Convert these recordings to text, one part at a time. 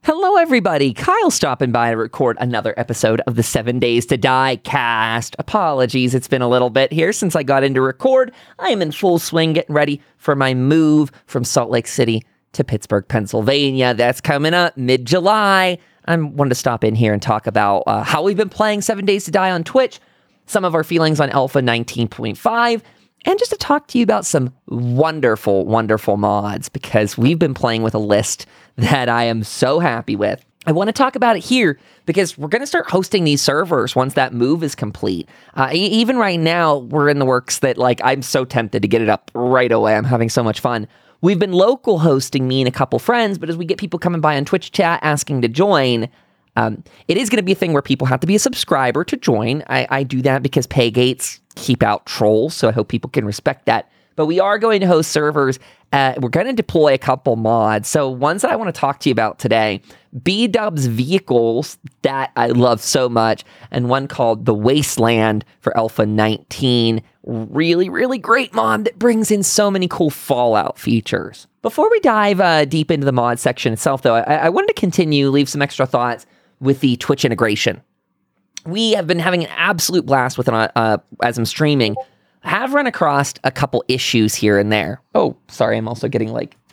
Hello, everybody. Kyle stopping by to record another episode of the 7 Days to Die cast. Apologies, it's been a little bit here since I got into record. I am in full swing getting ready for my move from Salt Lake City to Pittsburgh, Pennsylvania. That's coming up mid-July. I wanted to stop in here and talk about how we've been playing 7 Days to Die on Twitch, some of our feelings on Alpha 19.5, and just to talk to you about some wonderful, wonderful mods, because we've been playing with a list that I am so happy with. I want to talk about it here because we're going to start hosting these servers once that move is complete. Even right now, we're in the works that, I'm so tempted to get it up right away. I'm having so much fun. We've been local hosting, me and a couple friends, but as we get people coming by on Twitch chat asking to join, it is going to be a thing where people have to be a subscriber to join. I do that because pay gates keep out trolls, so I hope people can respect that. But we are going to host servers. We're going to deploy a couple mods. So ones that I want to talk to you about today, B-Dub's Vehicles, that I love so much, and one called The Wasteland for Alpha 19. Really, really great mod that brings in so many cool Fallout features. Before we dive deep into the mod section itself, though, I wanted to leave some extra thoughts with the Twitch integration. We have been having an absolute blast with it as I'm streaming. I have run across a couple issues here and there. Oh, sorry, I'm also getting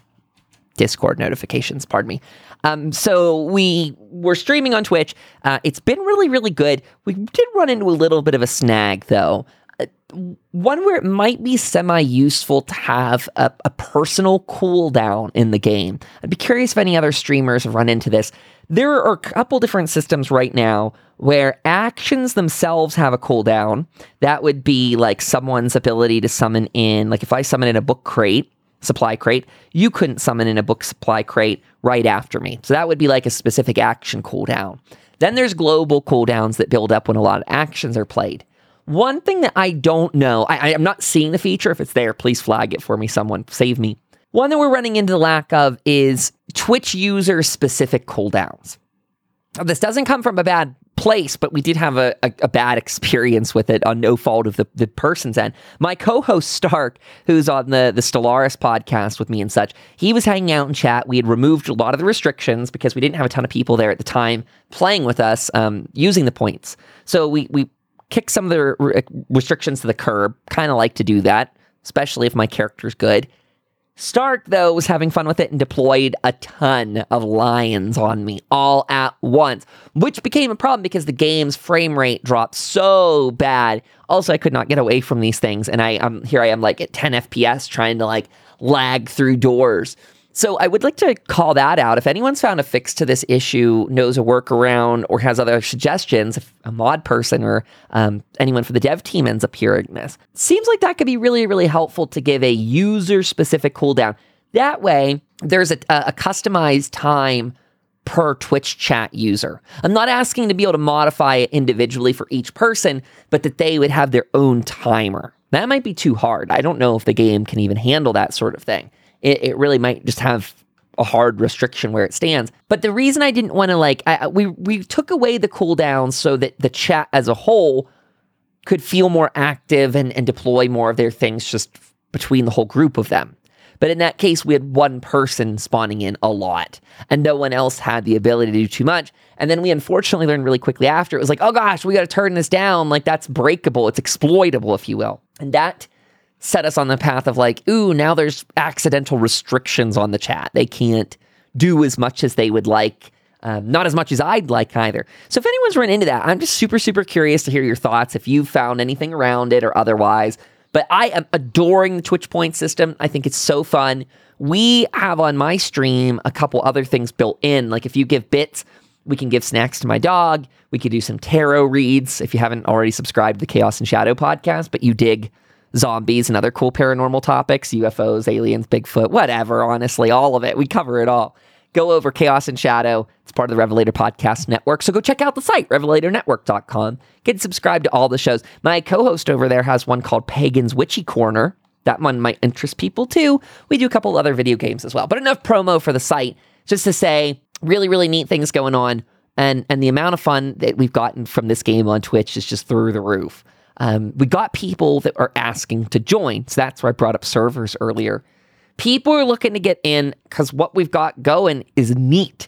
Discord notifications, pardon me. So we were streaming on Twitch. It's been really, really good. We did run into a little bit of a snag, though. One where it might be semi-useful to have a personal cooldown in the game. I'd be curious if any other streamers have run into this. There are a couple different systems right now where actions themselves have a cooldown. That would be someone's ability to summon in, if I summon in a book crate, supply crate, you couldn't summon in a book supply crate right after me. So that would be a specific action cooldown. Then there's global cooldowns that build up when a lot of actions are played. One thing that I don't know, I'm not seeing the feature. If it's there, please flag it for me. Someone save me. One that we're running into the lack of is Twitch user-specific cooldowns. Now, this doesn't come from a bad place, but we did have a bad experience with it on no fault of the person's end. My co-host Stark, who's on the Stellaris podcast with me and such, he was hanging out in chat. We had removed a lot of the restrictions because we didn't have a ton of people there at the time playing with us using the points. So we kicked some of the restrictions to the curb. Kind of like to do that, especially if my character's good. Stark, though, was having fun with it and deployed a ton of lions on me all at once, which became a problem because the game's frame rate dropped so bad. Also, I could not get away from these things, and here I am at 10 FPS trying to lag through doors. So I would like to call that out. If anyone's found a fix to this issue, knows a workaround, or has other suggestions, if a mod person or anyone for the dev team ends up hearing this, seems like that could be really, really helpful to give a user-specific cooldown. That way, there's a customized time per Twitch chat user. I'm not asking to be able to modify it individually for each person, but that they would have their own timer. That might be too hard. I don't know if the game can even handle that sort of thing. It really might just have a hard restriction where it stands. But the reason I didn't want to we took away the cooldowns so that the chat as a whole could feel more active and deploy more of their things just between the whole group of them. But in that case, we had one person spawning in a lot, and no one else had the ability to do too much. And then we unfortunately learned really quickly after, it was oh gosh, we got to turn this down. That's breakable. It's exploitable, if you will. And that set us on the path of ooh, now there's accidental restrictions on the chat. They can't do as much as they would like, not as much as I'd like either. So if anyone's run into that, I'm just super, super curious to hear your thoughts, if you've found anything around it or otherwise. But I am adoring the Twitch point system. I think it's so fun. We have on my stream a couple other things built in. If you give bits, we can give snacks to my dog. We could do some tarot reads if you haven't already subscribed to the Chaos and Shadow podcast, but you dig zombies and other cool paranormal topics, UFOs, aliens, Bigfoot, whatever, honestly, all of it. We cover it all. Go over Chaos and Shadow. It's part of the Revelator Podcast Network. So go check out the site, revelatornetwork.com. Get subscribed to all the shows. My co-host over there has one called Pagan's Witchy Corner. That one might interest people too. We do a couple other video games as well. But enough promo for the site. Just to say, really, really neat things going on. And the amount of fun that we've gotten from this game on Twitch is just through the roof. We got people that are asking to join. So that's where I brought up servers earlier. People are looking to get in because what we've got going is neat.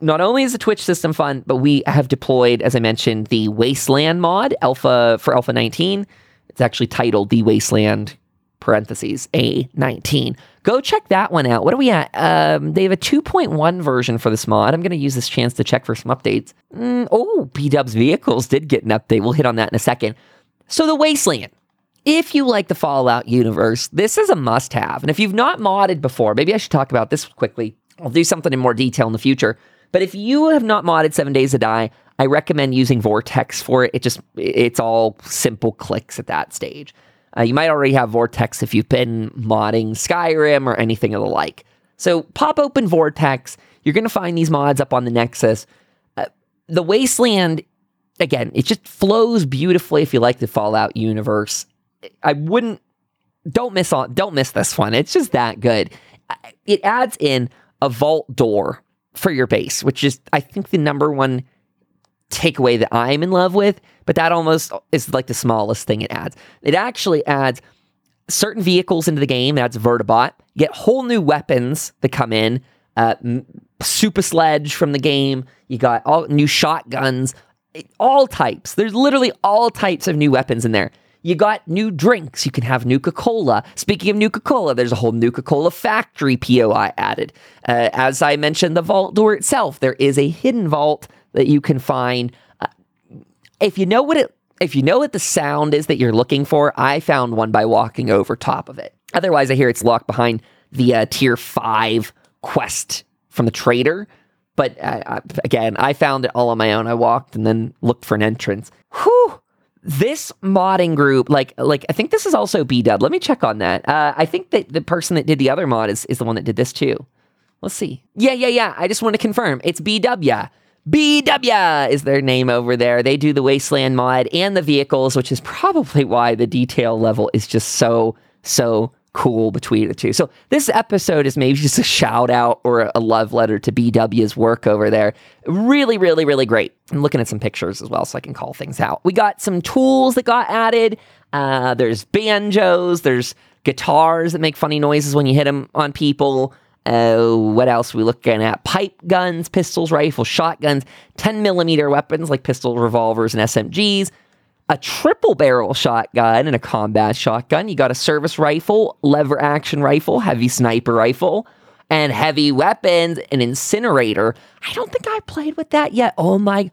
not only is the Twitch system fun, but we have deployed, as I mentioned, the Wasteland mod for Alpha 19. It's actually titled the Wasteland parentheses A19. Go check that one out. What are we at? They have a 2.1 version for this mod. I'm going to use this chance to check for some updates. B-Dub's vehicles did get an update. We'll hit on that in a second. So the Wasteland. If you like the Fallout universe, this is a must-have. And if you've not modded before, maybe I should talk about this quickly. I'll do something in more detail in the future. But if you have not modded 7 Days to Die, I recommend using Vortex for it. It's all simple clicks at that stage. You might already have Vortex if you've been modding Skyrim or anything of the like. So pop open Vortex. You're going to find these mods up on the Nexus. The Wasteland, again, it just flows beautifully if you like the Fallout universe. Don't miss this one. It's just that good. It adds in a vault door for your base, which is, I think, the number one takeaway that I'm in love with, but that almost is like the smallest thing it adds. It actually adds certain vehicles into the game. It adds Vertibot. You get whole new weapons that come in. Super Sledge from the game. You got all new shotguns. All types. There's literally all types of new weapons in there. You got new drinks. You can have Nuka-Cola. Speaking of Nuka-Cola, there's a whole Nuka-Cola factory POI added. As I mentioned, the vault door itself, there is a hidden vault that you can find. If you know what the sound is that you're looking for, I found one by walking over top of it. Otherwise, I hear it's locked behind the tier 5 quest from the trader. But again, I found it all on my own. I walked and then looked for an entrance. Whew! This modding group, like I think this is also B-Dub. Let me check on that. I think that the person that did the other mod is the one that did this too. Let's see. Yeah. I just want to confirm. It's BW. BW is their name over there. They do the Wasteland mod and the vehicles, which is probably why the detail level is just so cool between the two. So this episode is maybe just a shout out or a love letter to BW's work over there. Really, really, really great. I'm looking at some pictures as well so I can call things out. We got some tools that got added. There's banjos. There's guitars that make funny noises when you hit them on people. What else are we looking at? Pipe guns, pistols, rifles, shotguns, 10mm weapons like pistols, revolvers, and SMGs. A triple barrel shotgun and a combat shotgun. You got a service rifle, lever action rifle, heavy sniper rifle, and heavy weapons, an incinerator. I don't think I played with that yet. Oh my,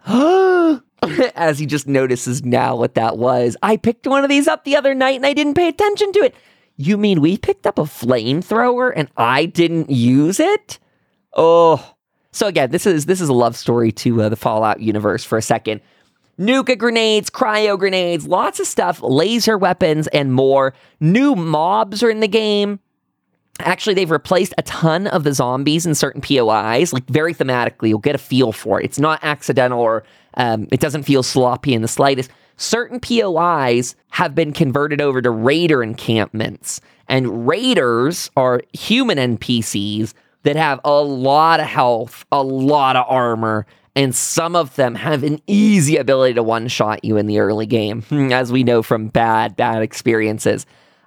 as he just notices now what that was. I picked one of these up the other night and I didn't pay attention to it. You mean we picked up a flamethrower and I didn't use it? Oh, so again, this is a love story to the Fallout universe for a second. Nuka grenades, cryo grenades, lots of stuff, laser weapons, and more. New mobs are in the game. Actually, they've replaced a ton of the zombies in certain POIs, like very thematically. You'll get a feel for it. It's not accidental or it doesn't feel sloppy in the slightest. Certain POIs have been converted over to raider encampments, and raiders are human NPCs that have a lot of health, a lot of armor, and some of them have an easy ability to one-shot you in the early game, as we know from bad experiences.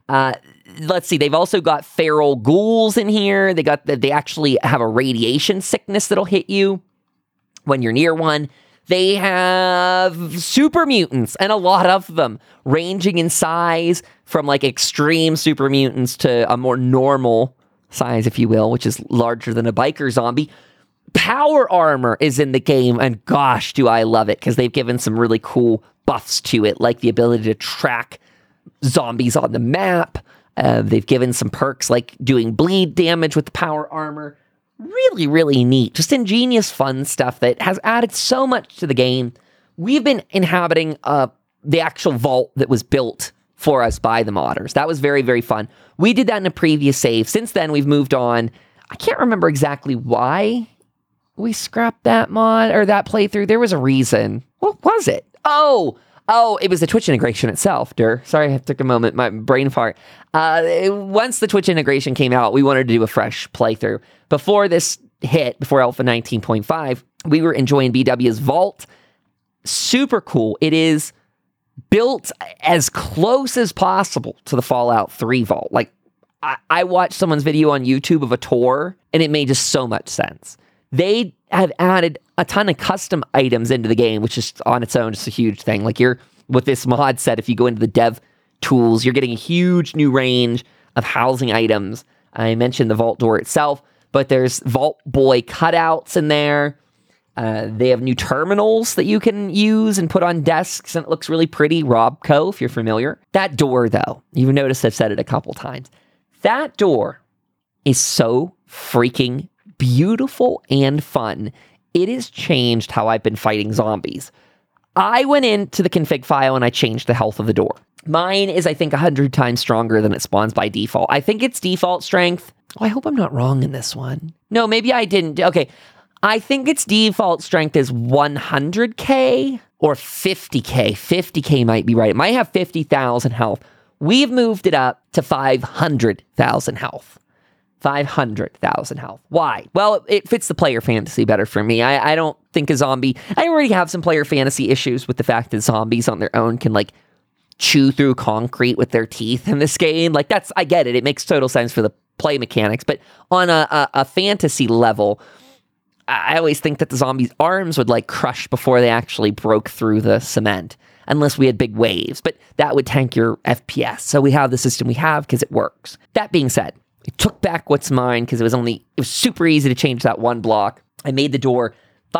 Let's see, they've also got feral ghouls in here. They actually have a radiation sickness that'll hit you when you're near one. They have super mutants, and a lot of them, ranging in size from like extreme super mutants to a more normal size, if you will, which is larger than a biker zombie. Power armor is in the game, and gosh, do I love it, because they've given some really cool buffs to it, like the ability to track zombies on the map. They've given some perks like doing bleed damage with the power armor. Really, really neat. Just ingenious, fun stuff that has added so much to the game. We've been inhabiting the actual vault that was built for us by the modders. That was very, very fun. We did that in a previous save. Since then, we've moved on. I can't remember exactly why we scrapped that mod or that playthrough. There was a reason. What was it? Oh, it was the Twitch integration itself, Sorry, I took a moment, my brain fart. Once the Twitch integration came out, we wanted to do a fresh playthrough. Before this hit, before Alpha 19.5, we were enjoying BW's Vault. Super cool. It is built as close as possible to the Fallout 3 Vault. Like, I watched someone's video on YouTube of a tour, and it made just so much sense. They have added a ton of custom items into the game, which is on its own just a huge thing. Like with this mod set, if you go into the dev tools, you're getting a huge new range of housing items. I mentioned the vault door itself, but there's Vault Boy cutouts in there. They have new terminals that you can use and put on desks, and it looks really pretty. Robco, if you're familiar. That door, though, you've noticed I've said it a couple times. That door is so freaking beautiful and fun. It has changed how I've been fighting zombies. I went into the config file and I changed the health of the door. Mine is, I think, 100 times stronger than it spawns by default. I think it's default strength. Oh, I hope I'm not wrong in this one. No, maybe I didn't. Okay. I think its default strength is 100k or 50k. 50k might be right. It might have 50,000 health. We've moved it up to 500,000 health. 500,000 health. Why? Well, it fits the player fantasy better for me. I don't think a zombie... I already have some player fantasy issues with the fact that zombies on their own can, chew through concrete with their teeth in this game. I get it. It makes total sense for the play mechanics. But on a fantasy level, I always think that the zombies' arms would crush before they actually broke through the cement, unless we had big waves. But that would tank your FPS. So we have the system we have because it works. That being said, I took back what's mine because it was super easy to change that one block. I made the door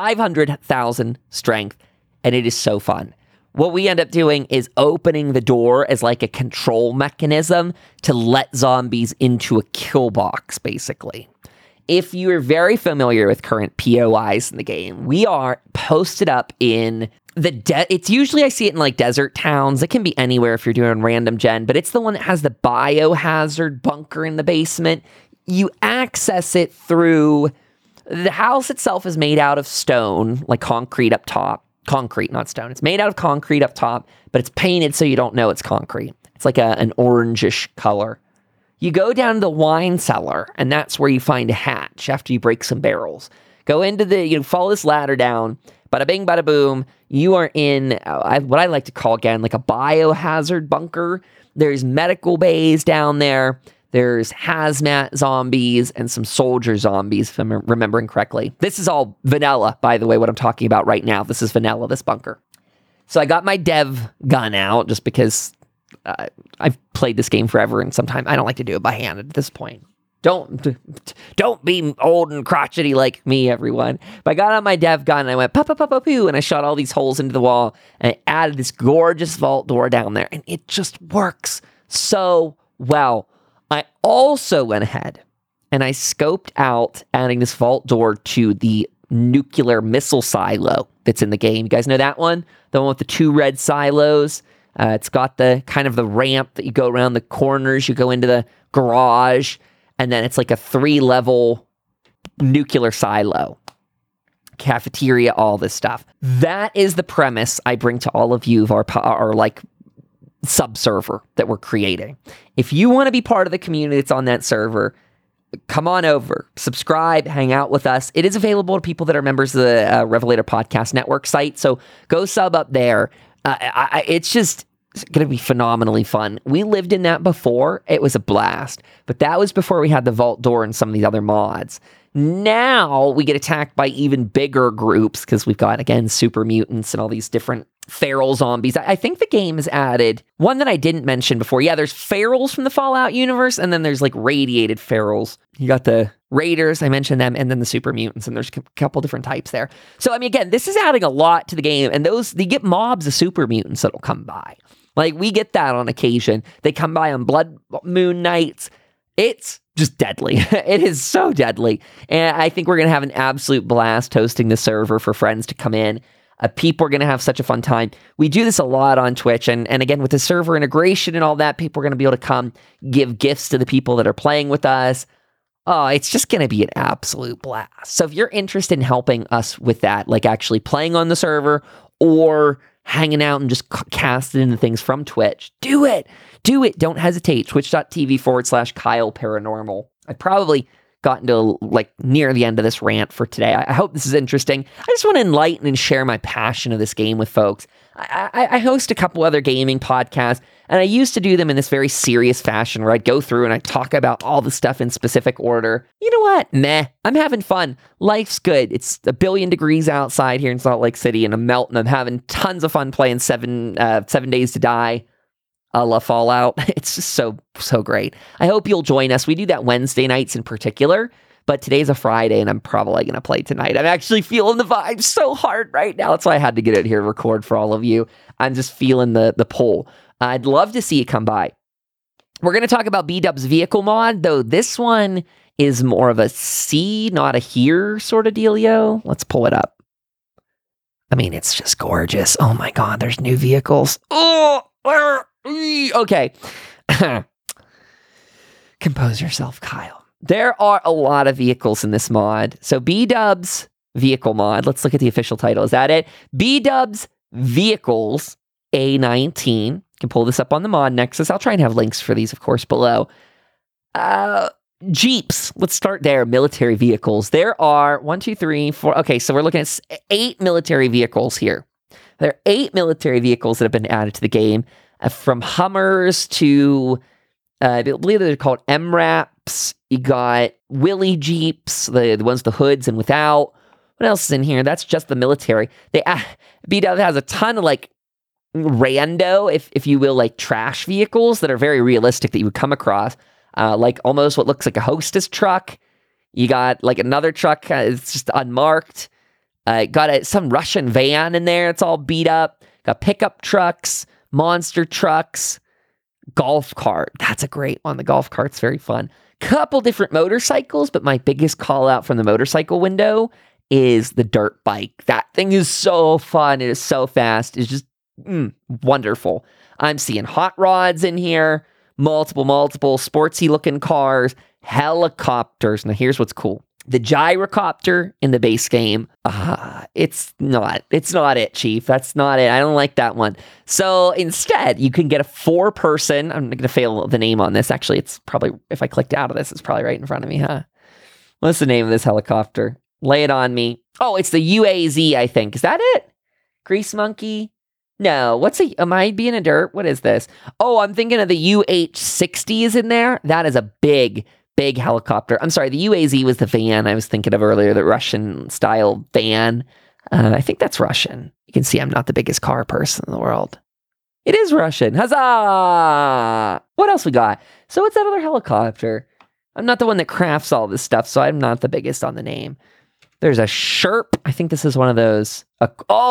500,000 strength, and it is so fun. What we end up doing is opening the door as a control mechanism to let zombies into a kill box, basically. If you're very familiar with current POIs in the game, we are posted up in it's usually I see it in desert towns. It can be anywhere if you're doing random gen, but it's the one that has the biohazard bunker in the basement. You access it through the house itself is made out of stone, concrete up top. Concrete, not stone. It's made out of concrete up top, but it's painted so you don't know it's concrete. It's an orangish color. You go down to the wine cellar, and that's where you find a hatch after you break some barrels. Go into follow this ladder down, bada bing, bada boom. You are in what I like to call, again, a biohazard bunker. There's medical bays down there. There's hazmat zombies and some soldier zombies, if I'm remembering correctly. This is all vanilla, by the way, what I'm talking about right now. This is vanilla, this bunker. So I got my dev gun out just because I've played this game forever, and sometimes I don't like to do it by hand at this point. Don't be old and crotchety like me, everyone. But I got on my dev gun and I went poo, and I shot all these holes into the wall, and I added this gorgeous vault door down there, and it just works so well. I also went ahead and I scoped out adding this vault door to the nuclear missile silo that's in the game. You guys know that one? The one with the 2 red silos. It's got the kind of the ramp that you go around the corners. You go into the garage, and then it's a 3-level nuclear silo. Cafeteria, all this stuff. That is the premise I bring to all of you of our sub-server that we're creating. If you want to be part of the community that's on that server, come on over, subscribe, hang out with us. It is available to people that are members of the Revelator Podcast Network site, so go sub up there. It's just going to be phenomenally fun. We lived in that before. It was a blast, but that was before we had the vault door and some of these other mods. Now we get attacked by even bigger groups because we've got, again, super mutants and all these different feral zombies. I think the game has added one that I didn't mention before. Yeah, there's ferals from the Fallout universe, and then there's radiated ferals. You got the raiders, I mentioned them, and then the super mutants, and there's a couple different types there. So, again, this is adding a lot to the game, and you get mobs of super mutants that'll come by. We get that on occasion. They come by on blood moon nights. It's just deadly. It is so deadly. And I think we're going to have an absolute blast hosting the server for friends to come in. People are going to have such a fun time. We do this a lot on Twitch. And again, with the server integration and all that, people are going to be able to come give gifts to the people that are playing with us. Oh, it's just going to be an absolute blast. So if you're interested in helping us with that, actually playing on the server or hanging out and just casting into things from Twitch, do it. Do it. Don't hesitate. Twitch.tv/Kyle Paranormal. I probably gotten to like near the end of this rant for today. I hope this is interesting. I just want to enlighten and share my passion of this game with folks. I host a couple other gaming podcasts, and I used to do them in this very serious fashion where I'd go through and I'd talk about all the stuff in specific order. You know what? Meh. I'm having fun. Life's good. It's 1 billion degrees outside here in Salt Lake City, and I'm melting. I'm having tons of fun playing 7 Days to Die. A la Fallout. It's just so great. I hope you'll join us. We do that Wednesday nights in particular, but today's a Friday and I'm probably going to play tonight. I'm actually feeling the vibe so hard right now. That's why I had to get it here to record for all of you. I'm just feeling the pull. I'd love to see you come by. We're going to talk about B-Dub's vehicle mod, though this one is more of a see, not a hear sort of dealio. Let's pull it up. I mean, it's just gorgeous. Oh my God, there's new vehicles. Okay. Compose yourself, Kyle. There are a lot of vehicles in this mod. So B-Dub's vehicle mod. Let's look at the official title. Is that it? B-Dub's Vehicles A19. You can pull this up on the Mod Nexus. I'll try and have links for these, of course, below. Jeeps. Let's start there. Military vehicles. There are 1, 2, 3, 4. Okay, so we're looking at 8 military vehicles here. There are 8 military vehicles that have been added to the game. From Hummers to, I believe they're called MRAPs. You got Willy Jeeps, the ones with the hoods and without. What else is in here? That's just the military. B-Dub has a ton of like rando, if you will, like trash vehicles that are very realistic that you would come across. Like almost what looks like a Hostess truck. You got like another truck, it's just unmarked. Got some Russian van in there. It's all beat up. Got pickup trucks. Monster trucks, golf cart. That's a great one. The golf cart's very fun. Couple different motorcycles, but my biggest call out from the motorcycle window is the dirt bike. That thing is so fun. It is so fast. It's just wonderful. I'm seeing hot rods in here, multiple sportsy looking cars, helicopters. Now here's what's cool. The gyrocopter in the base game, it's not it, Chief. That's not it. I don't like that one. So instead, you can get a 4-person, I'm going to fail the name on this. Actually, it's probably, if I clicked out of this, it's probably right in front of me, huh? What's the name of this helicopter? Lay it on me. Oh, it's the UAZ, I think. Is that it? Grease Monkey? No. Am I being a dirt? What is this? Oh, I'm thinking of the UH-60 is in there. That is a big helicopter. I'm sorry, the UAZ was the van I was thinking of earlier, the Russian-style van. I think that's Russian. You can see I'm not the biggest car person in the world. It is Russian. Huzzah! What else we got? So what's that other helicopter? I'm not the one that crafts all this stuff, so I'm not the biggest on the name. There's a Sherp. I think this is one of those. A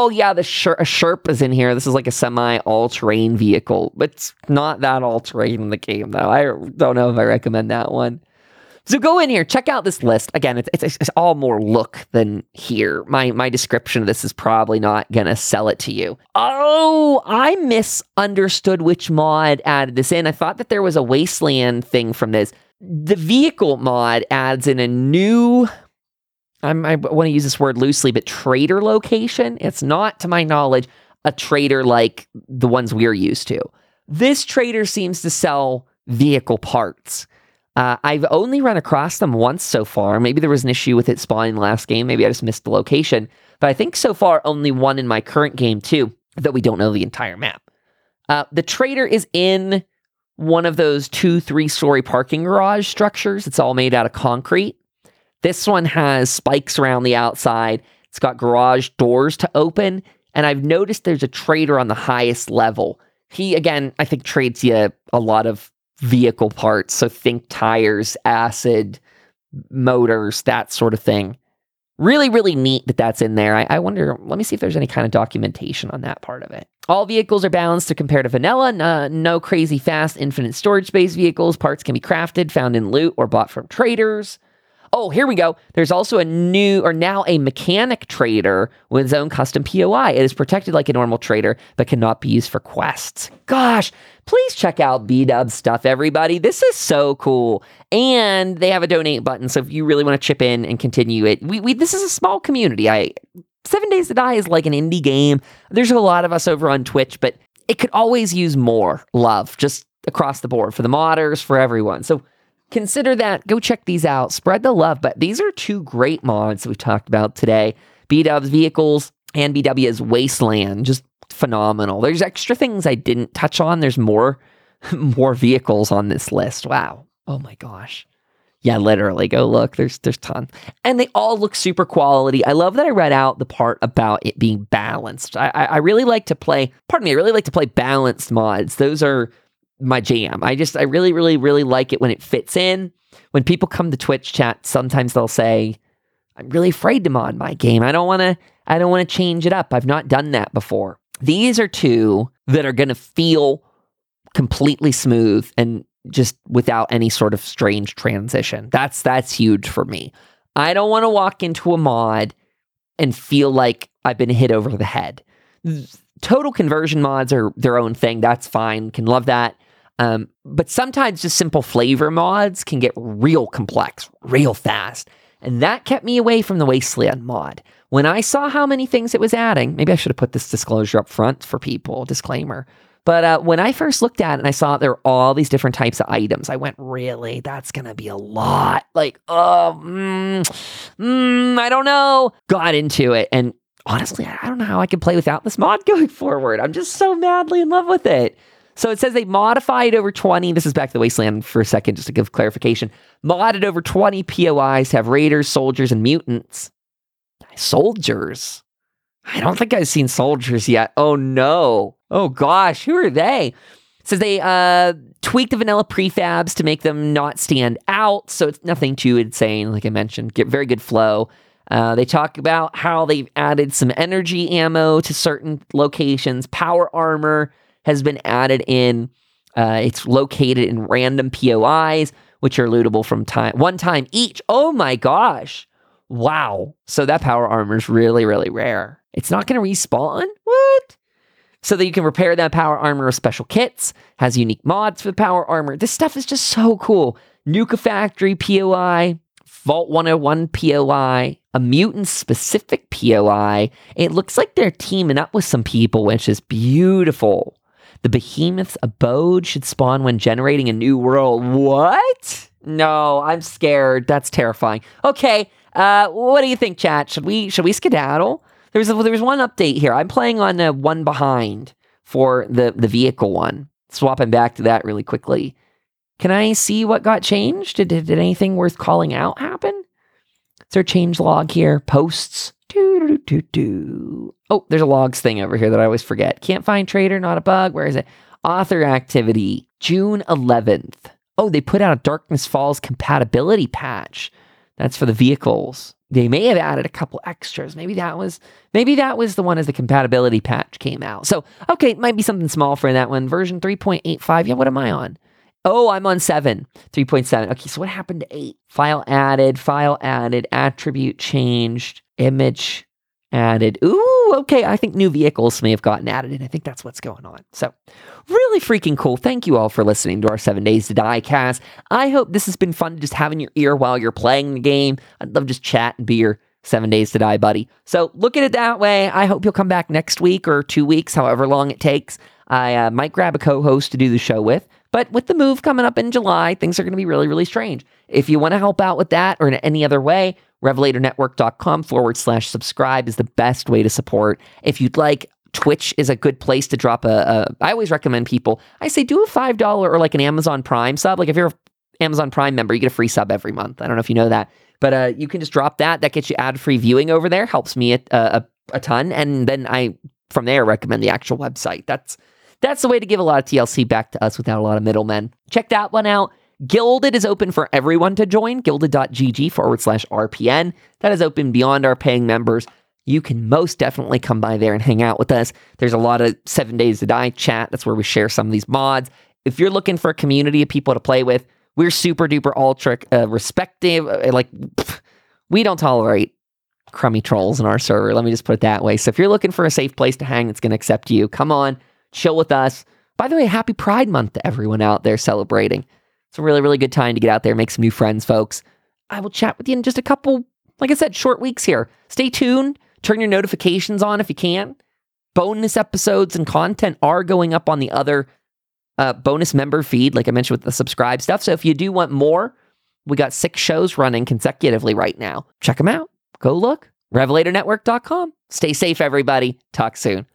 Sherp is in here. This is like a semi-all-terrain vehicle. But it's not that all-terrain in the game, though. I don't know if I recommend that one. So go in here, check out this list. Again, it's all more look than here. My description of this is probably not going to sell it to you. Oh, I misunderstood which mod added this in. I thought that there was a Wasteland thing from this. The vehicle mod adds in a new, I want to use this word loosely, but trader location. It's not, to my knowledge, a trader like the ones we're used to. This trader seems to sell vehicle parts. I've only run across them once so far. Maybe there was an issue with it spawning last game. Maybe I just missed the location. But I think so far only one in my current game too, though we don't know the entire map. The trader is in one of those 2-3-story parking garage structures. It's all made out of concrete. This one has spikes around the outside. It's got garage doors to open. And I've noticed there's a trader on the highest level. He, again, I think trades you a lot of vehicle parts. So think tires, acid, motors, that sort of thing. Really, really neat that that's in there. I wonder, let me see if there's any kind of documentation on that part of it. All vehicles are balanced to compare to vanilla. No crazy fast, infinite storage space vehicles. Parts can be crafted, found in loot, or bought from traders. Oh, here we go. There's also now a mechanic trader with his own custom POI. It is protected like a normal trader, but cannot be used for quests. Gosh, please check out B-Dub's stuff, everybody. This is so cool. And they have a donate button, so if you really want to chip in and continue it, this is a small community. 7 Days to Die is like an indie game. There's a lot of us over on Twitch, but it could always use more love, just across the board, for the modders, for everyone. So consider that. Go check these out. Spread the love. But these are two great mods that we've talked about today. B-Dub's Vehicles and BW's Wasteland. Just phenomenal. There's extra things I didn't touch on. There's more vehicles on this list. Wow. Oh my gosh. Yeah, literally. Go look. There's tons. And they all look super quality. I love that I read out the part about it being balanced. I really like to play, I really like to play balanced mods. Those are my jam. I really, really, really like it when it fits in. When people come to Twitch chat, sometimes they'll say, I'm really afraid to mod my game. I don't want to change it up. I've not done that before. These are two that are going to feel completely smooth and just without any sort of strange transition. That's huge for me. I don't want to walk into a mod and feel like I've been hit over the head. Total conversion mods are their own thing. That's fine. Can love that. But sometimes just simple flavor mods can get real complex, real fast. And that kept me away from the Wasteland mod. When I saw how many things it was adding, maybe I should have put this disclosure up front for people, disclaimer. But when I first looked at it and I saw there were all these different types of items, I went, really? That's going to be a lot. Like, I don't know. Got into it. And honestly, I don't know how I can play without this mod going forward. I'm just so madly in love with it. So it says they modified over 20. This is back to the Wasteland for a second, just to give clarification. Modded over 20 POIs to have raiders, soldiers, and mutants. Soldiers? I don't think I've seen soldiers yet. Oh no. Oh gosh, who are they? It says they tweaked the vanilla prefabs to make them not stand out, so it's nothing too insane, like I mentioned. Get very good flow. They talk about how they've added some energy ammo to certain locations. Power armor has been added in. It's located in random POIs, which are lootable from one time each. Oh my gosh. Wow. So that power armor is really, really rare. It's not going to respawn? What? So that you can repair that power armor with special kits. Has unique mods for the power armor. This stuff is just so cool. Nuka Factory POI. Vault 101 POI. A mutant-specific POI. It looks like they're teaming up with some people, which is beautiful. The Behemoth's Abode should spawn when generating a new world. What? No, I'm scared. That's terrifying. Okay, what do you think, chat? Should we skedaddle? There was one update here. I'm playing on one behind for the vehicle one. Swapping back to that really quickly. Can I see what got changed? Did anything worth calling out happen? Is there a change log here? Posts. Oh, there's a logs thing over here that I always forget. Can't find trader, not a bug. Where is it? Author activity, June 11th. Oh, they put out a Darkness Falls compatibility patch. That's for the vehicles. They may have added a couple extras. Maybe that was the one as the compatibility patch came out. So, okay, it might be something small for that one. Version 3.85. Yeah, what am I on? Oh, I'm on 3.7. Okay, so what happened to 8? File added, attribute changed, image added. Ooh, okay, I think new vehicles may have gotten added, and I think that's what's going on. So, really freaking cool. Thank you all for listening to our 7 Days to Die cast. I hope this has been fun to just have in your ear while you're playing the game. I'd love to just chat and be your 7 Days to Die buddy. So, look at it that way. I hope you'll come back next week or 2 weeks, however long it takes. I might grab a co-host to do the show with. But with the move coming up in July, things are going to be really, really strange. If you want to help out with that or in any other way, revelatornetwork.com/subscribe is the best way to support. If you'd like, Twitch is a good place to drop I always recommend people, I say do a $5 or like an Amazon Prime sub. Like if you're an Amazon Prime member, you get a free sub every month. I don't know if you know that. But you can just drop that. That gets you ad-free viewing over there. Helps me a ton. And then I, from there, recommend the actual website. That's the way to give a lot of TLC back to us without a lot of middlemen. Check that one out. Guilded is open for everyone to join. Guilded.gg/RPN. That is open beyond our paying members. You can most definitely come by there and hang out with us. There's a lot of 7 Days to Die chat. That's where we share some of these mods. If you're looking for a community of people to play with, we're super duper ultra respective. We don't tolerate crummy trolls in our server. Let me just put it that way. So if you're looking for a safe place to hang that's going to accept you, come on. Chill with us. By the way, happy Pride Month to everyone out there celebrating. It's a really, really good time to get out there, make some new friends, folks. I will chat with you in just a couple, like I said, short weeks here. Stay tuned. Turn your notifications on if you can. Bonus episodes and content are going up on the other bonus member feed, like I mentioned with the subscribe stuff. So if you do want more We got 6 shows running consecutively right now. Check them out. Go look. RevelatorNetwork.com. Stay safe, everybody. Talk soon.